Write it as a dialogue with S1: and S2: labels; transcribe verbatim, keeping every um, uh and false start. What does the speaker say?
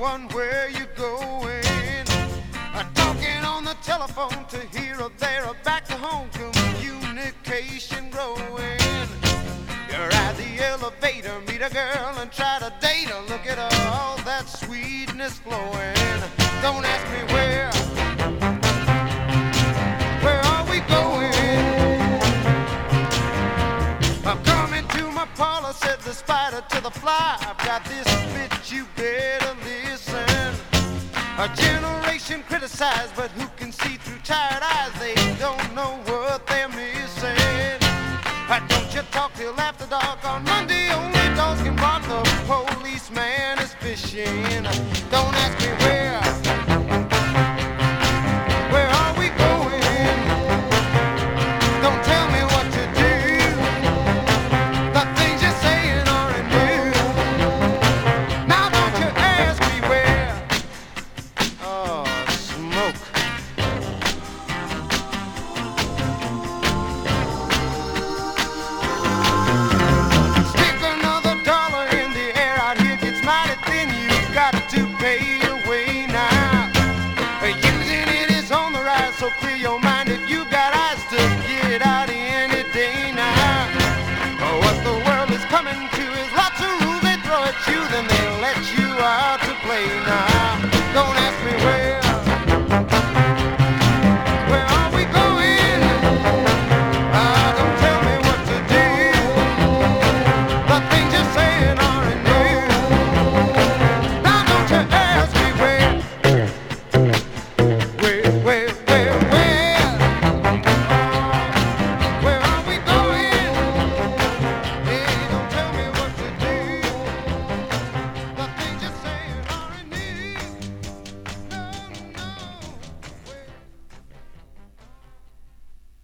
S1: one where you going. Uh, talking on the telephone to here or there, or back to home, communication growing. You ride the elevator, meet a girl and try to date her. Look at all that sweetness flowing. Don't ask me where, where are we going? I'm coming to my parlor, said the spider to the fly. I've got this bitch, you better listen. A generation criticized, but who can see through tired eyes? They don't know what they're missing. Why don't you talk till after dark on Monday? Only dogs can bark. The policeman is fishing. Don't ask me where, where are we going? Don't tell me what to do. The things you're saying aren't new. Now don't you ask me where. Oh, smoke. Stick another dollar in the air out here gets mighty thin. You've got to pay your way now. Using it is on the rise, so clear your mind if you got eyes to get out any day now. Oh, what the world is coming to is lots of rules they throw at you, then they let you